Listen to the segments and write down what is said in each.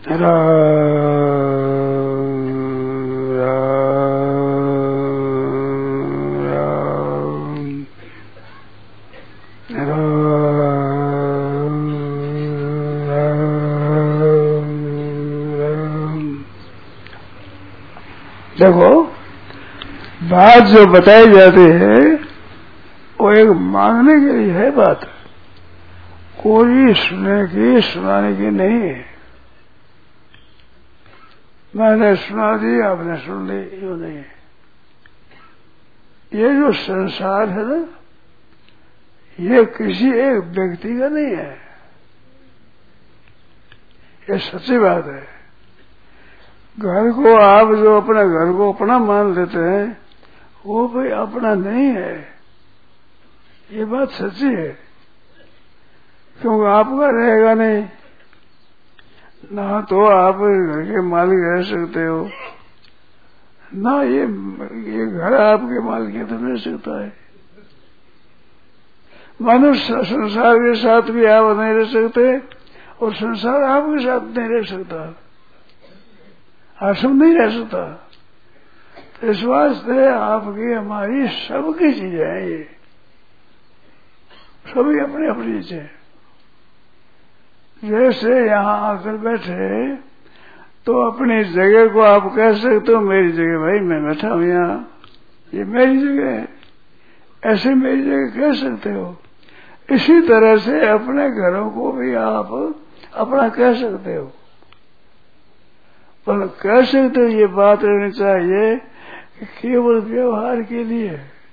देखो, बात जो बताई जाती है वो एक मांगने के लिए है बात, कोई सुनाने की नहीं है। मैंने सुना दी, आपने सुन ली, यूं नहीं है। ये जो संसार है ना, ये किसी एक व्यक्ति का नहीं है, ये सच्ची बात है। घर को आप जो अपना घर को अपना मान लेते हैं वो भाई अपना नहीं है, ये बात सच्ची है। क्योंकि आपका रहेगा नहीं, ना तो आप घर के मालिक रह सकते हो, ना ये घर आपके मालिक तो रह सकता है। मनुष्य संसार के साथ भी आप नहीं रह सकते और संसार आपके साथ नहीं रह सकता, आश्रम नहीं रह सकता। तो इस वास्ते आपकी हमारी सबकी चीजें हैं, ये सभी अपनी अपनी चीजें। जैसे यहाँ आकर बैठे तो अपनी जगह को आप कह सकते हो मेरी जगह, भाई मैं बैठा हूं यहाँ, ये मेरी जगह है, ऐसे मेरी जगह कह सकते हो। इसी तरह से अपने घरों को भी आप अपना कह सकते हो, पर कह सकते हो ये बात रहनी चाहिए कि केवल व्यवहार के लिए,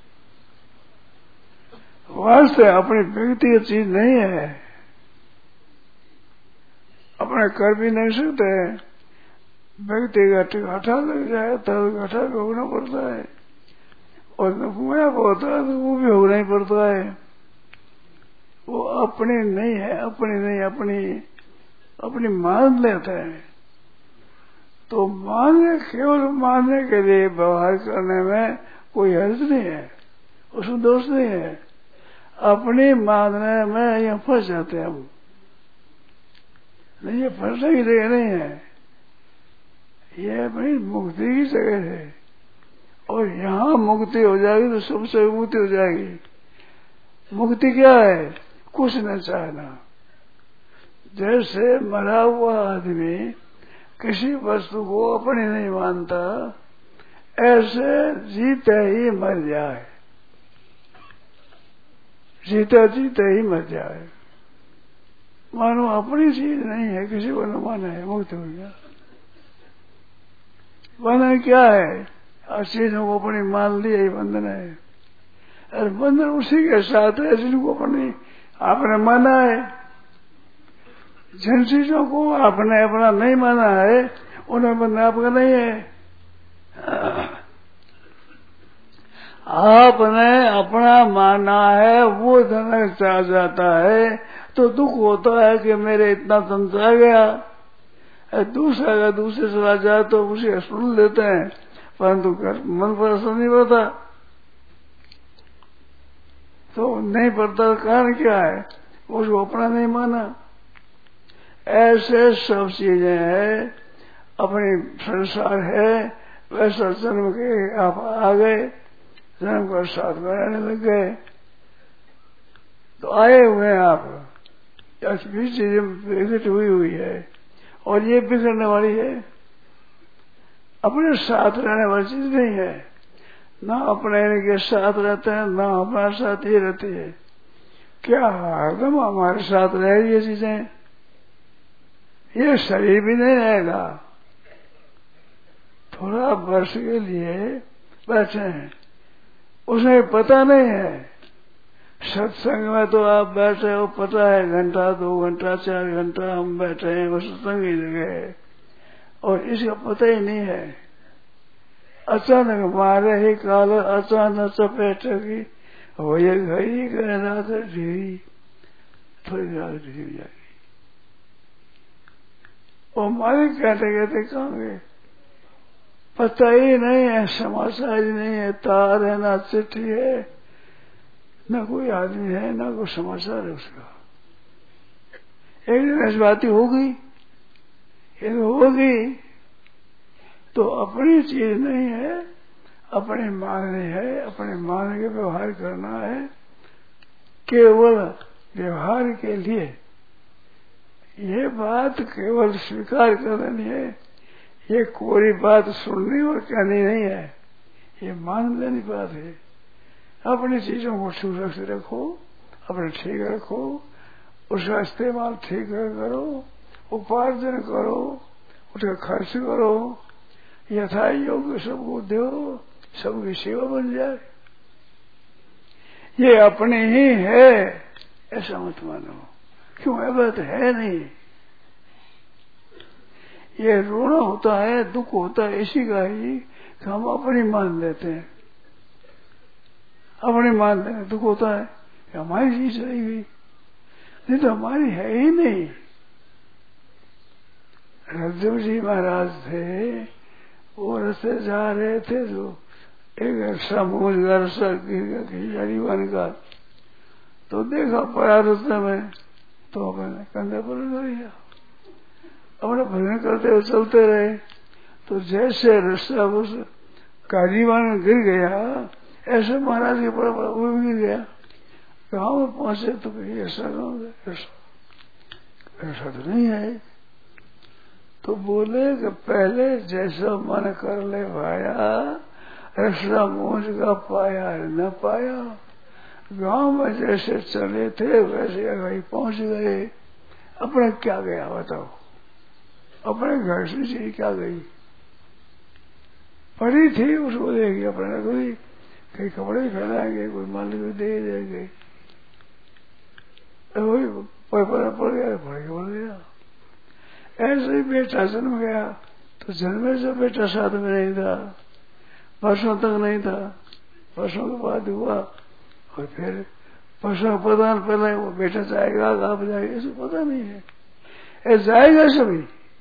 वास्तव अपनी व्यक्तिगत चीज नहीं है। अपने कर भी नहीं सकते, व्यक्तिगत घाटा लग जाए तो घाटा भोगना पड़ता है, और नफा होता है तो वो भी भोगना ही पड़ता है। वो अपनी नहीं है, अपनी नहीं, अपनी मान लेते हैं। तो मानने, केवल मानने के लिए व्यवहार करने में कोई हर्ज नहीं है, उसमें दोष नहीं है। अपनी मानने में यहाँ फंस जाते हैं हम, नहीं ये फंसने की जगह नहीं है, ये अपनी मुक्ति की जगह है। और यहाँ मुक्ति हो जाएगी तो सबसे मुक्ति हो जाएगी। मुक्ति क्या है? कुछ न चाहना। जैसे मरा हुआ आदमी किसी वस्तु को अपनी नहीं मानता, ऐसे जीते ही मर जाए, जीते जीते ही मर जाए। मानो अपनी चीज नहीं है, किसी को न माना है, मुक्त हो गया। बंधन क्या है? हर चीजों को अपनी मान लिया ही बंधन है। अरे बंधन उसी के साथ है जिनको अपनी आपने माना है। जिन चीजों को आपने अपना नहीं माना है उन्हें बंधन आपका नहीं है। आपने अपना माना है, वो धन चाह जाता है तो दुख होता है कि मेरे इतना धन आ गया। दूसरा का दूसरे चला जाए तो उसे सुन लेते हैं, परंतु मन पर असर नहीं पड़ता। तो नहीं पड़ता, कारण क्या है? उसको अपना नहीं माना। ऐसे सब चीजें हैं, अपनी संसार है, वैसा जन्म के आप आ गए, जन्म का साथ बनाने लग गए। तो आए हुए हैं आप, भी चीजें विकसित हुई है और ये बिगड़ने वाली है। अपने साथ रहने वाली चीज नहीं है। ना अपने के साथ रहते हैं, ना हमारे साथ ही रहती है। क्या हरदम हमारे साथ रहेगी ये चीजें? ये शरीर भी नहीं रहेगा। थोड़ा वर्ष के लिए बैठे हैं, उसे पता नहीं है। सत्संग में तो आप बैठे हो, पता है घंटा 2 घंटा 4 घंटा हम बैठे हैं वो सत्संग की जगह, और इसका पता ही नहीं है। अचानक मारे ही काल अचानक चपेटगी हो, ये घड़ी कहना तो ढीली, थोड़ी रात ढीली हो जाएगी। और मालिक कहते कहते कहाँ गए पता ही नहीं है, समाचार ही नहीं है, तार है ना चिट्ठी है, न कोई आदमी है, न कोई समाचार है उसका। एक दिन इस बात हो गई, ये होगी तो अपनी चीज नहीं है, अपने मानने है, अपने मान के व्यवहार करना है, केवल व्यवहार के लिए। ये बात केवल स्वीकार करनी है, ये कोई बात सुननी और कहनी नहीं है, ये मान लेनी बात है। अपनी चीजों को सुरक्षित रखो, अपने ठीक रखो, उसका इस्तेमाल ठीक करो, उपार्जन करो, उसका खर्च करो, यथा योग्य सबको दो, सबकी सेवा बन जाए। ये अपने ही है ऐसा मत मानो, क्यों ऐसा तो है नहीं। ये रोना होता है, दुख होता है इसी का ही कि हम अपनी मान लेते हैं, अपने मान लेते हैं। दुख होता है कि हमारी चीज रही हुई, नहीं तो हमारी है ही नहीं। रज्जू जी महाराज थे, वो रस्ते जा रहे थे, जो एक समूह गरीबन का तो देखा पड़ा रास्ते में, तो अपने कंधे पर लिया, अपने भजन करते हुए चलते रहे। तो जैसे रास्ता उस गरीबन गिर गया, ऐसे महाराज के बड़ा बड़ा वो गिर गया। गाँव में पहुंचे तो ऐसा ऐसा तो नहीं है। तो बोले कि पहले जैसा मन कर ले भाया, ऐसा मौज का पाया न पाया। गांव में जैसे चले थे वैसे वही पहुंच गए। अपने क्या गया बताओ, अपने घर से चीज क्या गई, पड़ी थी उसको देगी, अपने कोई कई कपड़े खिलाएंगे, कोई मालिक दे देंगे, वही पड़ गया, पड़ गया। ऐसे ही बेटा जन्म गया, तो जन्मे से बेटा साथ में नहीं था, वर्षों तक नहीं था, वर्षों के बाद हुआ। और फिर वर्षों के प्रधान पहले वो बेटा जाएगा, आप जाएगा, ऐसे पता नहीं है, ऐसा जाएगा सभी।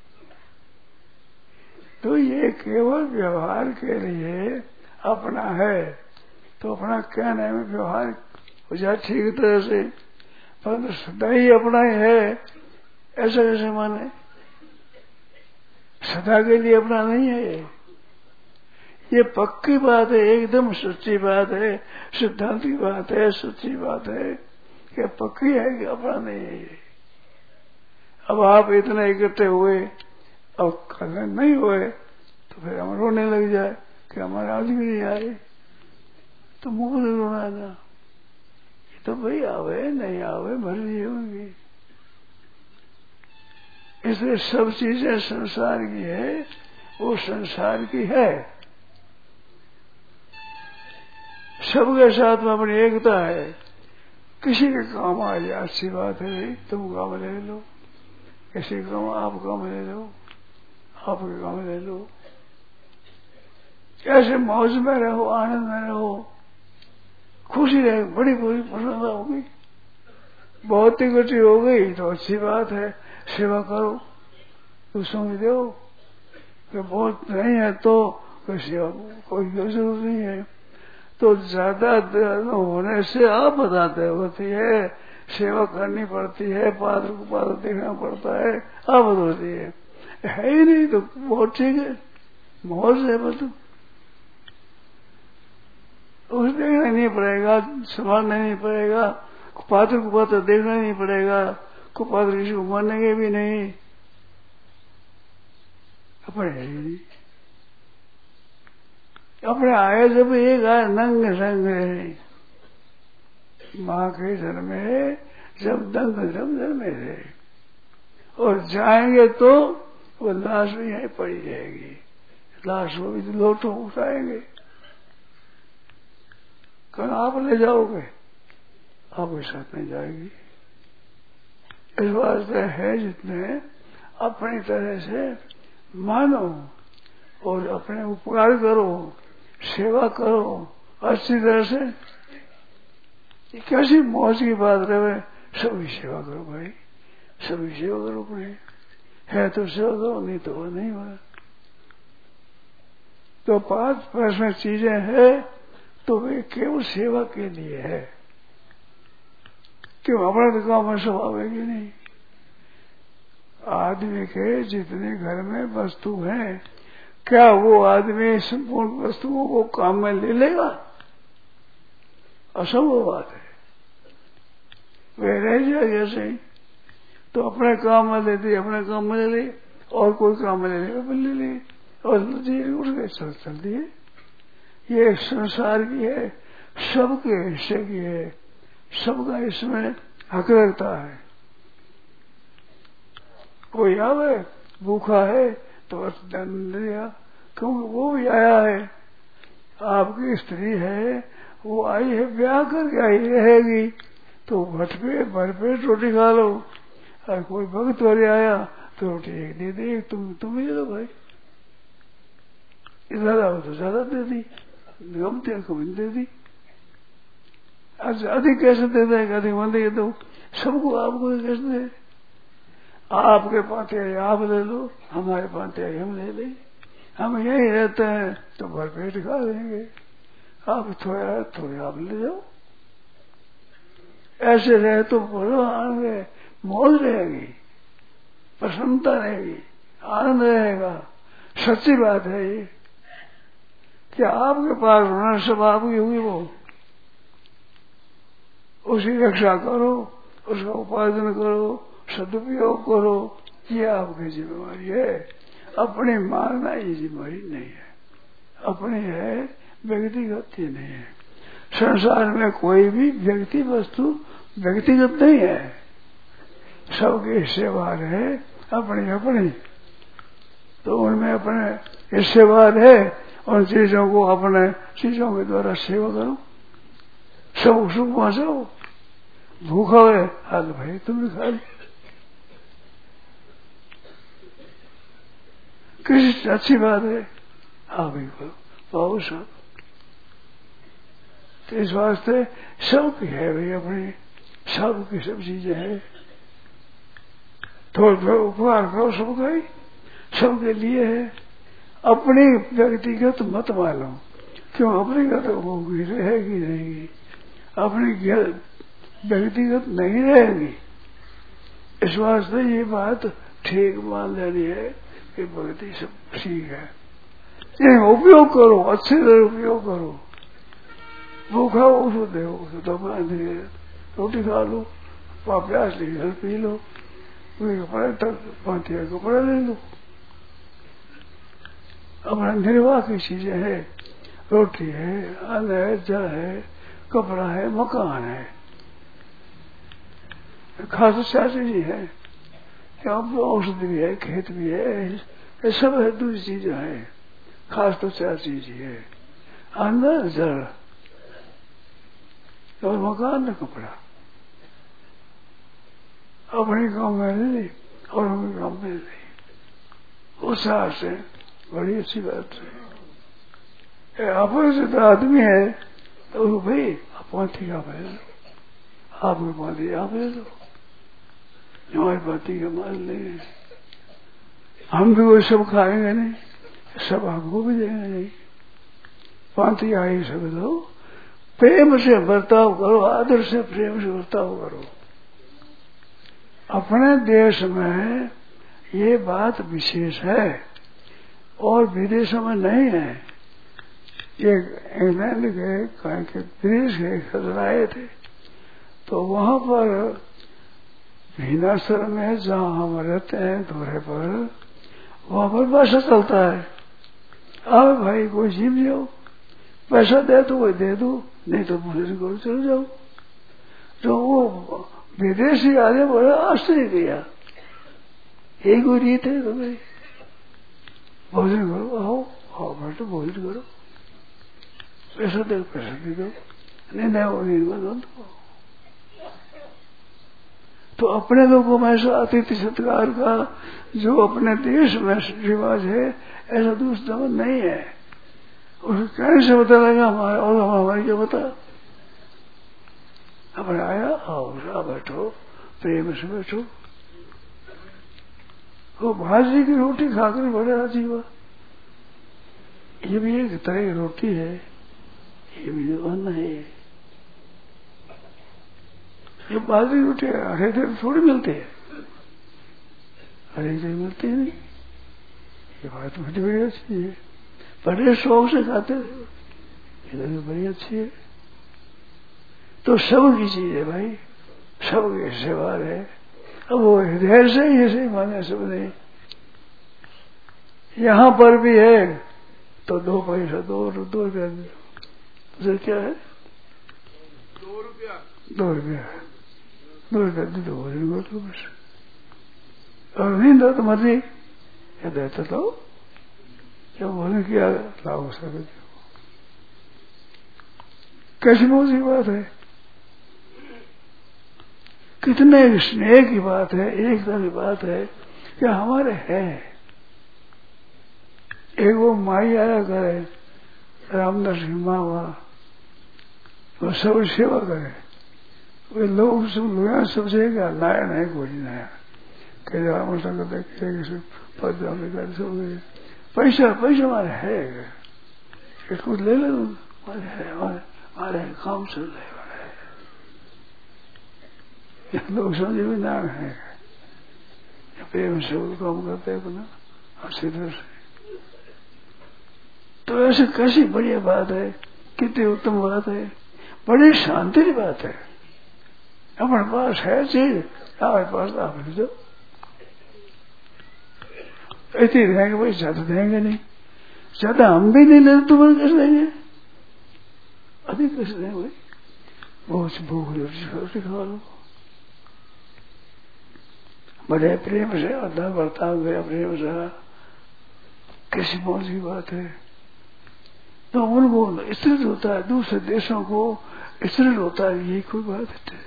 तो ये केवल व्यवहार के लिए अपना है, तो अपना कहने में व्यवहार हो जाए ठीक तरह से, परंतु सदा ही अपना ही है ऐसा कैसे माने? सदा के लिए अपना नहीं है। ये पक्की बात है, एकदम सच्ची बात है, सिद्धांत की बात है, सच्ची बात है कि पक्की है कि अपना नहीं है ये। अब आप इतने इकट्ठे हुए, अब कल नहीं हुए तो फिर हम रोने लग जाए कि हमारे आदमी नहीं आए, तो मुंह से रोना था। ये तो भाई आवे नहीं आवे मर्जी है उनकी। इसलिए सब चीजें संसार की है, वो संसार की है। सबके साथ में अपनी एकता है। किसी के काम आ जाए अच्छी बात है, तुम काम ले लो, किसी के काम आप काम ले लो, आपके काम ले लो। ऐसे मौज में रहो, आनंद में रहो, खुशी रहे, बड़ी बुरी प्रसन्नता होगी। बहुत ही गति हो गई तो अच्छी बात है, सेवा करो, दूसरों की दो। बहुत नहीं है तो सेवा कोई जरूरत नहीं है। तो ज्यादा होने से आप बताते होती है, सेवा करनी पड़ती है, पात्र को पात्र देखना पड़ता है, आप होती है ही नहीं तो बहुत ठीक है, मौज है। मतलब उसे देखना नहीं पड़ेगा, संभालना नहीं पड़ेगा, पात्र को पात्र देखना नहीं पड़ेगा, को पात्र किसी को मानेंगे भी नहीं, अपने है ही नहीं। अपने आए जब एक आए नंग संग है, माँ के जन्मे जब दंग जन्मे थे, और जाएंगे तो वो लाश भी यहीं पड़ी रहेगी, लाश वो भी लोटो उठाएंगे। कल आप ले जाओगे, आपके साथ नहीं जाएगी। इस वास्ते है जितने अपनी तरह से मानो और अपने उपकार करो, सेवा करो अच्छी तरह से। कैसी मौज की बात रहे, सभी सेवा करो भाई, सभी सेवा करो भाई। है तो सेवा करो, नहीं तो वो नहीं हुआ। तो 5% चीजें हैं तो वे केवल सेवा के लिए है। क्यों अपना तो काम में स्वभाव है कि नहीं? आदमी के जितने घर में वस्तु हैं, क्या वो आदमी संपूर्ण वस्तुओं को काम में ले लेगा? असंभव बात है। वे रह जाए जैसे ही, तो अपने काम में ले दी, अपने काम में ले ली, और कोई काम में ले ले ली, और उठ गए, चल दिए। ये संसार की है, सबके हिस्से की है, सबका इसमें हक रखता है। कोई आवे भूखा है तो बस दंड दिया, क्योंकि वो भी आया है। आपकी स्त्री है, वो आई है, ब्याह करके आई रहेगी, तो भट पे भरपेट रोटी खा लो। और कोई भक्त वाले आया तो रोटी एक दे दे, तुम ही दे दो भाई, ज्यादा हो तो ज्यादा दे दी, गमते कम दे दी। अधिक कैसे दे देगा? अधिक मन दे दो, सबको आपको कैसे दे? आपके पाते आई आप ले लो, हमारे पाते आई हम ले लें। हम यही रहते हैं तो भरपेट खा लेंगे, आप थोड़े आप ले जाओ। ऐसे रहे तो बोलो आनंद, मौज रहेगी, प्रसन्नता रहेगी, आनंद रहेगा। सच्ची बात है ये, कि आपके पास होना सब आपकी हुई, वो उसकी रक्षा करो, उसका उपार्जन करो, सदुपयोग करो, ये आपकी जिम्मेवारी है। अपनी मारना ये जिम्मेवारी नहीं है, अपनी है, व्यक्तिगत ही नहीं है। संसार में कोई भी व्यक्ति वस्तु व्यक्तिगत नहीं है, सबके हिस्सेवार है, अपनी अपनी। तो उनमें अपने हिस्सेवार है, उन चीजों को अपने चीजों के द्वारा सेवा करो, सब सुख पहुंचाओ। भूखा है हाल भाई तुमने खा ली, किसी अच्छी बात है आप ही करो, पाओ सब। तो इस वास्ते सबकी है भाई अपनी, सबकी सब चीजें हैं। थोड़ा थोड़ा उपकार करो सबका ही, सबके लिए है। अपनी व्यक्तिगत मत मानो, क्यों? अपनी गत होगी, रहेगी रहेगी, अपनी व्यक्तिगत नहीं रहेगी। इस वास्ते ये बात ठीक मान लेनी है कि भक्ति सब ठीक है, ये उपयोग करो, अच्छे से उपयोग करो। भूखा उसको दो, उसको तो रोटी खा लो, प्यास लगी जल पी लो, कपड़े तक पाती है कपड़ा ले लो। अपना निर्वाह की चीजें है, रोटी है, अन्न है, जल है, कपड़ा है, मकान है, खास चार चीजें है, औषधि भी है, खेत भी है, ये सब है, दूसरी चीजें है, खास तो चार चीज है, अन्न, जल और मकान न कपड़ा। अपने गाँव में नहीं और हमें गाँव में नहीं, उस हाथ से बड़ी अच्छी बात है। अपोजिट आदमी है तो भाई पांति का ले लो, आपके पांति आप ले लो, हमारी पांति का माल नहीं, हम भी वो सब खाएंगे नहीं, सब आपको भी देंगे नहीं। पांति आई सब दो, प्रेम से बर्ताव करो, आदर से प्रेम से बर्ताव करो। अपने देश में ये बात विशेष है और विदेशों में नहीं है। ये इंग्लैंड के विदेश के खबर आए थे, तो वहां पर भीनाश्रम में जहाँ हम रहते हैं दौरे पर, वहां पर भाषा चलता है, आओ भाई कोई जीव जाओ, पैसा दे तो कोई दे दो, नहीं तो भोजन करो चलो जाओ। तो वो विदेशी आगे बड़ा आश्चर्य दिया, यही कोई रीत है तो भाई भोजन करो, आओ आओ बैठो भोजन करो, पैसा दे दो, नहीं वो नहीं तो अपने लोगों में ऐसा अतिथि सत्कार का जो अपने देश में रिवाज है, ऐसा दूसरा नहीं है। उसे कहने से पता लगा हमारा, और हमारी क्या बता, अपने आया आओ बैठो, प्रेम से बैठो। वो भाजी की रोटी खाकर बड़ा राजी हुआ, ये भी एक तरह की रोटी है, ये भी अन्न है। ये बाजरी रोटी हरे दिन थोड़ी मिलती है, हर एक जगह मिलते ही नहीं। ये बात बड़ी बड़ी अच्छी है, बड़े शौक से खाते इधर भी बड़ी अच्छी है। तो सब की चीज है भाई, सब के सेवा है। अब वो हृदय से ही ऐसे माने सब नहीं। यहाँ पर भी है तो 2 पैसा 2 रुपया उसे क्या है 2 रुपया 2 रुपया दे दो भोजन कर लो बस। और नहीं दो तो मर्जी या देता तो क्या भोजन किया लाभ सकते। कैसी मौजी बात है, कितने स्नेह की बात है, एकता की बात है कि हमारे है। एक वो माई आया करे रामदास की माँ वहां वो सब सेवा करे, वे लोग सब सबसे क्या लाया नहीं कोई नया कह राम संगत पद सब पैसा पैसा हमारे है कुछ ले लो हमारे है हमारे काम चल रहे लोग समझे भी नाम है प्रेम से वो काम करते हैं अपना अच्छी तरह से। तो ऐसे कैसी बढ़िया बात है, कितनी उत्तम बात है, बड़ी शांति की बात है। अपने पास है चीज हमारे पास आप ले जाओ, ऐसे देंगे भाई ज्यादा देंगे नहीं, ज्यादा हम भी नहीं लेते तुम्हें कैसे देंगे, अधिक कैसे देंगे भाई, बहुत भूख रोटी खा लो। बड़े प्रेम से अदा बर्ताव गया प्रेम से, कैसी मौज की बात है। तो उनको स्थिर होता है, दूसरे देशों को स्थिर होता है, यही कोई बात है।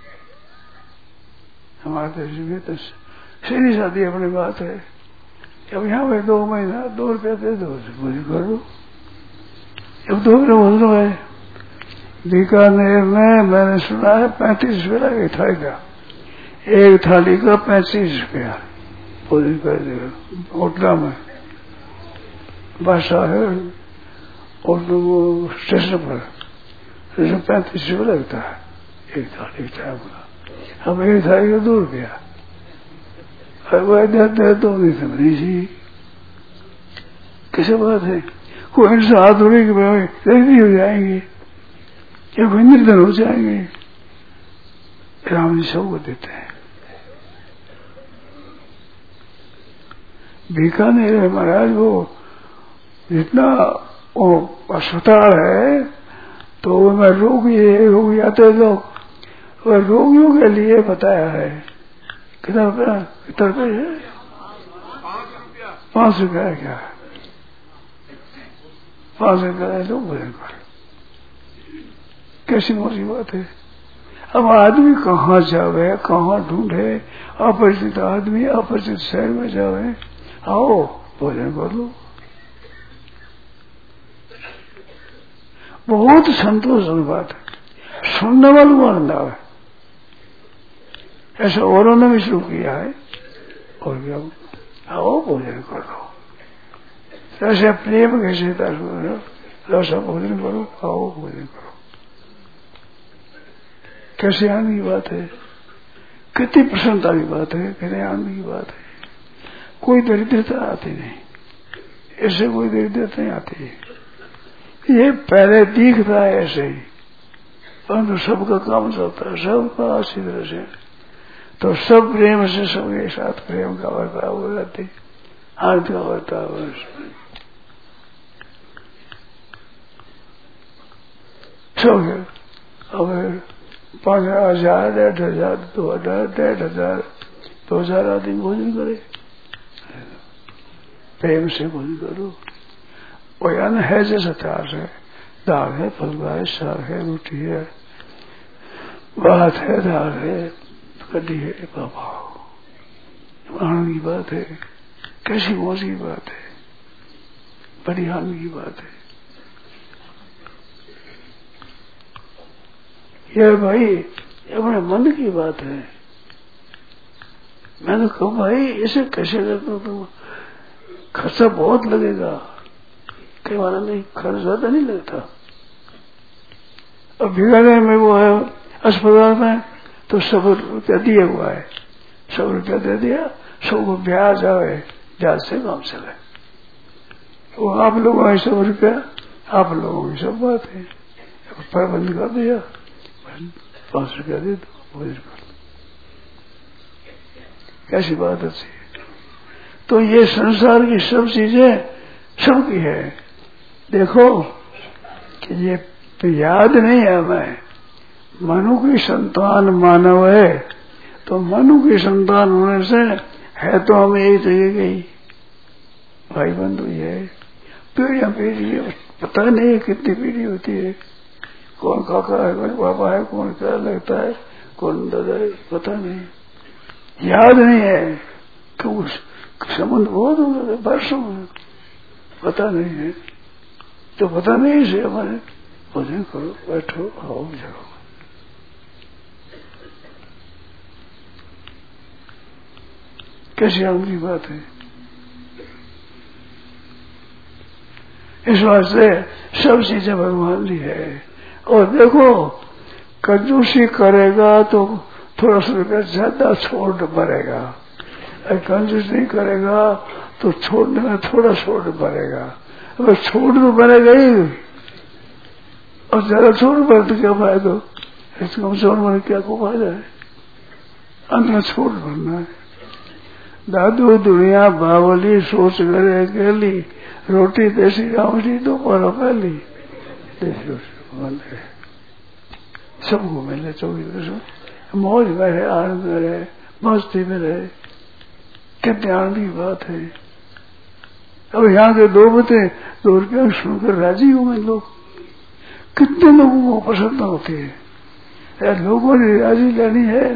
हमारे देश में तो सीधी सादी अपनी बात है। अब यहाँ पे 2 महीना 2 रुपया दे दो पूरी कर दो। अब 2 रुपये बोल दो है, बीकानेर में मैंने सुना है 35 रुपया की थाली का, एक थाली का 35 रुपया पूरी कर देगा होटल में। बादशाह है और वो स्टेशन पर 35 रुपया लगता है एक थाली चाय का। अब एक थाली का 2 रुपया, वह देते तो नहीं समझी सी कैसे बात है। कोई इनसे हाथ धोने के रेडी हो जाएंगे या कोई निर्धन हो जाएंगे, राम जी सबको देते हैं। बीकानेर है महाराज, वो जितना वो अस्पताल है तो मैं रोगी आते लोग, वह रोगियों के लिए बताया है। कितना रुपया है 5 रुपया है क्या, 5 रुपया है लोग भोजन कर। कैसी मौजी बात है। अब आदमी कहाँ जावे, कहाँ ढूंढे, अपरिचित आदमी अपरिचित शहर में जावे, आओ भोजन कर लो। बहुत संतोष की बात है, सुनने वालों को आनंद आवे। ऐसा औरों ने भी शुरू किया है, और क्या आओ भोजन कर लो। ऐसे प्रेम कैसे ऐसा भोजन करो, आओ भोजन करो। कैसे आनंद की बात है, कितनी प्रसन्नता की बात है, कितने आनंद की बात है। कोई दरिद्रता आती नहीं, ऐसे कोई दरिद्रता नहीं आती। ये पहले दिखता है ऐसे ही, परंतु सबका काम चलता है, सबका अच्छी तरह से। तो सब प्रेम से सबके साथ प्रेम का बर्ताव हो जाते, आनंद का बर्ताव। सब अब 5,000 1,500 2,000 1,500 2,000 आदमी भोजन करे, प्रेम से भोजन करो। और अन्न है जैसा चार है, दाल है, फलवा है, साग है, रोटी है, भात है, दाल है, कड्डी है, बाबा आनंद की बात है। कैसी मौज की बात है, बड़ी आनंद की बात है। यह भाई अपने मन की बात है। मैंने कहा भाई इसे कैसे करते हो तुम, खर्चा बहुत लगेगा। कई बार नहीं, खर्च ज्यादा नहीं लगता। अब भिगाने में वो है अस्पताल में तो 100 रुपया दिया हुआ है, 100 रुपया दे दिया, सबको ब्याह जाए, ब्याज से काम चले। वो आप लोगों की 100 रुपया, आप लोगों की सब बात है। प्रबंध कर दिया, 5 रुपया दे दो, भोजन कर दो, कैसी बात अच्छी है। तो ये संसार की सब चीजें सबकी है। देखो कि ये याद नहीं है हमें, मनु की संतान मानव है, तो मनु की संतान होने से है तो हमें एक जगह गई, भाई बंधु ये है। पीढ़ियां पीढ़ी है, पता नहीं कितनी पीढ़ी होती है, कौन काका है, कौन पापा है, कौन क्या लगता है, कौन दादा है, पता नहीं, याद नहीं है। क्यों संबंध बहुत हो गए वर्षों में, पता नहीं है। तो पता नहीं से हमारे भोजन करो, बैठो, आओ जाओ। कैसी आनंद की बात है। इस वास्ते सब चीजें भगवान की है। और देखो कंजूसी करेगा तो थोड़ा सा रुपया ज्यादा छोड़ पड़ेगा, अगर कंजूस नहीं करेगा तो छोड़ने में थोड़ा छोड़ पड़ेगा। अगर छोड़ तो पड़ेगा ही, और ज्यादा छोड़ पड़े तो क्या फायदा, इसको हम छोड़ पड़े क्या को फायदा है, अंत में छोड़ पड़ना है। दादू दुनिया बावली सोच करे अकेली, रोटी देसी गाँवली दो पर पहली, देसी रोटी सबको मिले 24 मौज में रहे, आनंद में रहे, मस्ती में रहे। कितने आनंद की बात है। अब यहाँ के 2 बते 2 रुपया सुनकर राजी होंगे लोग, कितने लोगों को पसंद होती है। लोगों ने राजी लेनी है।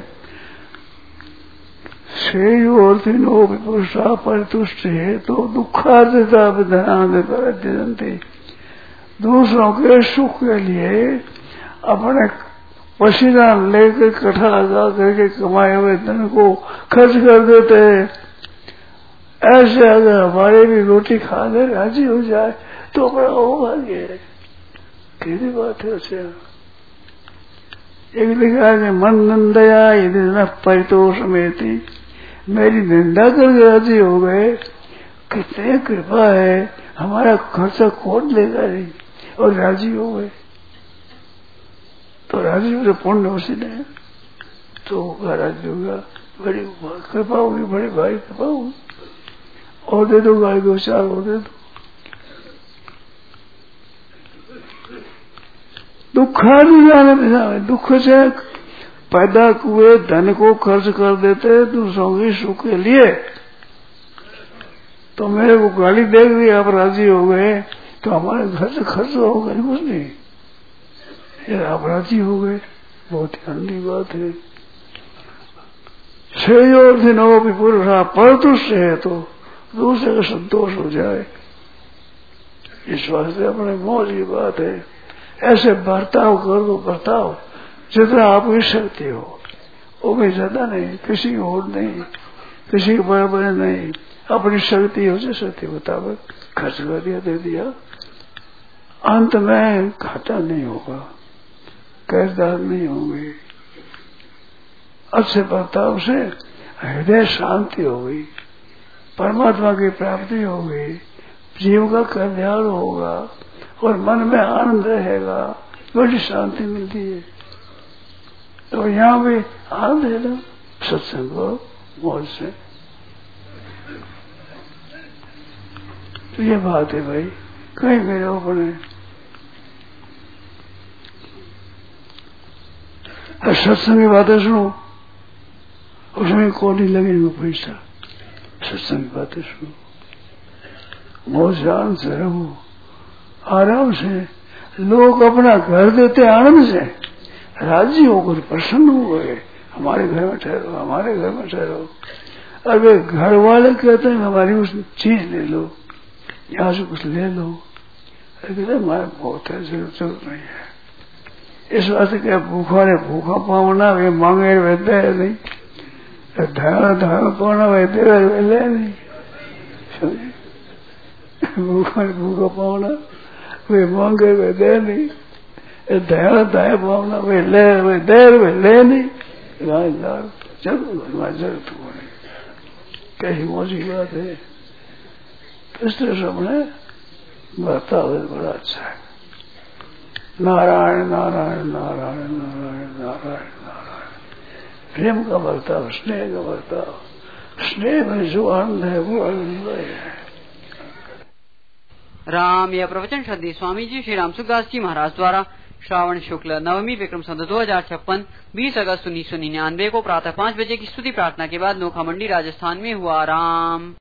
श्रेयोर्थिनो विपुषा परितुष्ट है तो दुखार्थिता विधान करते, दूसरों के सुख के लिए अपने पसीना लेकर कठा लगा करके कमाए हुए धन को खर्च कर देते हैं। ऐसे अगर हमारे भी रोटी खाने राजी हो जाए तो बड़ा होभाग्य है। कैसी बात है। उसे एक लिखा है मन नंदया यदि न परितोष में थी, मेरी निंदा करके राजी हो गए, कितने कृपा है, हमारा खर्चा खोद लेगा नहीं और राजी हो गए। तो राजी हो पुण्य उसी ने तो होगा, राजी होगा, बड़ी कृपा होगी, बड़ी भारी कृपा होगी। और दे दो गाय 2-4 और दे दो। दुखादि जाने में दुख से पैदा हुए धन को खर्च कर देते दूसरों के सुख के लिए। तो मेरे को गाली देख दी, आप राजी हो गए तो हमारे घर से खर्च होगा कुछ नहीं, ये आप राजी हो गए, बहुत ही आनंदी बात है। श्रेयोर दिनो भी पुरुषा परतुष्ट है तो दूसरे का संतोष हो जाए, इस वास्ते अपने मौज की बात है। ऐसे बर्ताव कर दो, बर्ताव जितना आपकी शक्ति हो, वो भी ज्यादा नहीं, किसी की और नहीं, किसी के बराबर नहीं, अपनी शक्ति हो, शक्ति मुताबिक खर्च कर दिया, दे दिया। अंत में घाटा नहीं होगा, कर्जदार नहीं होंगे। अच्छे बर्ताव से हृदय शांति हो गई, परमात्मा की प्राप्ति हो गई, जीव का कल्याण होगा और मन में आनंद रहेगा, बड़ी शांति मिलती है। तो यहाँ भी आनंद है ना सत्संग को मौज से। तो ये बात है भाई, कहीं मेरे अपने सत्संग की बातें सुनो, उसमें कौन नहीं लगेगा पैसा, सत्संग की बातें सुनो, मौज शांत से रहो, आराम से। लोग अपना घर देते आनंद से, राजी होकर प्रसन्न हो गए, हमारे घर में ठहरो, हमारे घर में ठहरो। अगर घर वाले कहते हैं हमारी कुछ चीज ले लो, यहाँ से कुछ ले लो, कहते हमारे बहुत है, जरूरत नहीं है। इस वास्ते क्या भूखा ने भूखा पावना वे मांगे वे दे नहीं, धारण पाना वे दे वे ले नहीं, भूखा ने भूखा पावना वे मांगे वे दे नहीं, दया पावना वे दे वे ले नहीं, जरूर जरूरत हो कैसी मौजी बात है। इस तरह से हमने बर्ताव बड़ा अच्छा है। नारायण नारायण नारायण नारायण नारायण नारायण। प्रेम का बर्ताव, स्नेह का बर्ताव। स्नेह में जो आनंद है वो आनंद है। राम। यह प्रवचन श्रद्धेय स्वामी जी श्री राम सुखदास जी महाराज द्वारा श्रावण शुक्ल नवमी विक्रम संवत 2056 20 अगस्त 1999 को प्रातः 5 बजे की स्तुति प्रार्थना के बाद नोखा मंडी राजस्थान में हुआ। राम।